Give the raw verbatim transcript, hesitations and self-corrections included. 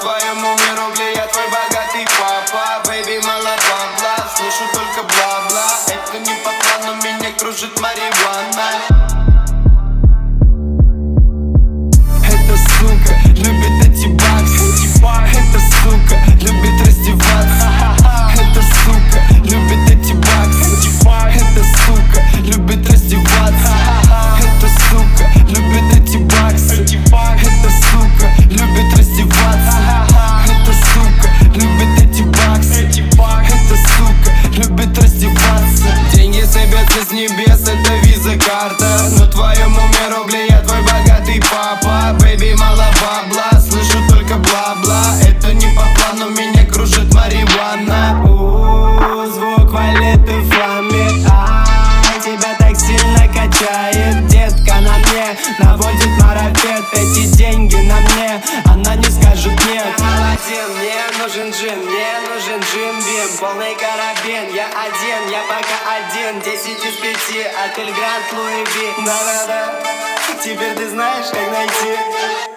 твоем уме рубли, я твой богатый папа. Бэйби, мало бабла, слышу только бла-бла. Это не по плану, меня кружит марихуана. Эта сука любит эти баксы. Эта сука любит раздеваться. Эта сука любит эти баксы. Эта сука любит раздеваться. Эта сука любит эти баксы. Эта сука любит раздеваться. Эта сука любит эти баксы. Эта сука любит раздеваться. Деньги сыпятся с небес, это виза-карта. На твоем уме рубли, я твой богатый папа. Бэйби, мало бабла, слышу только бла-бла. Это не по плану, меня кружит марихуана. У-у-у, звук валеты в фламе. Ай, тебя так сильно качает. Детка на мне наводит марафет. Эти деньги на мне, она не скажет нет. Молодец, мне нужен джин, мне нужен джин бим. Полный карабин, я один, я пока один. Десять из пяти, отель Гранд Луи Ви. Да-да-да, теперь ты знаешь, как найти.